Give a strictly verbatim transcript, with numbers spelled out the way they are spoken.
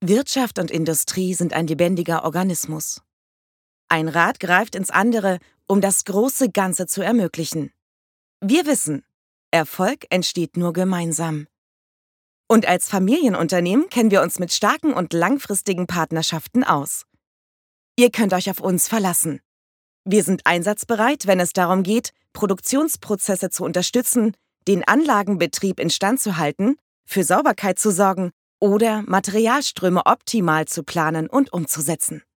Wirtschaft und Industrie sind ein lebendiger Organismus. Ein Rad greift ins andere, um das große Ganze zu ermöglichen. Wir wissen, Erfolg entsteht nur gemeinsam. Und als Familienunternehmen kennen wir uns mit starken und langfristigen Partnerschaften aus. Ihr könnt euch auf uns verlassen. Wir sind einsatzbereit, wenn es darum geht, Produktionsprozesse zu unterstützen, den Anlagenbetrieb instand zu halten, für Sauberkeit zu sorgen oder Materialströme optimal zu planen und umzusetzen.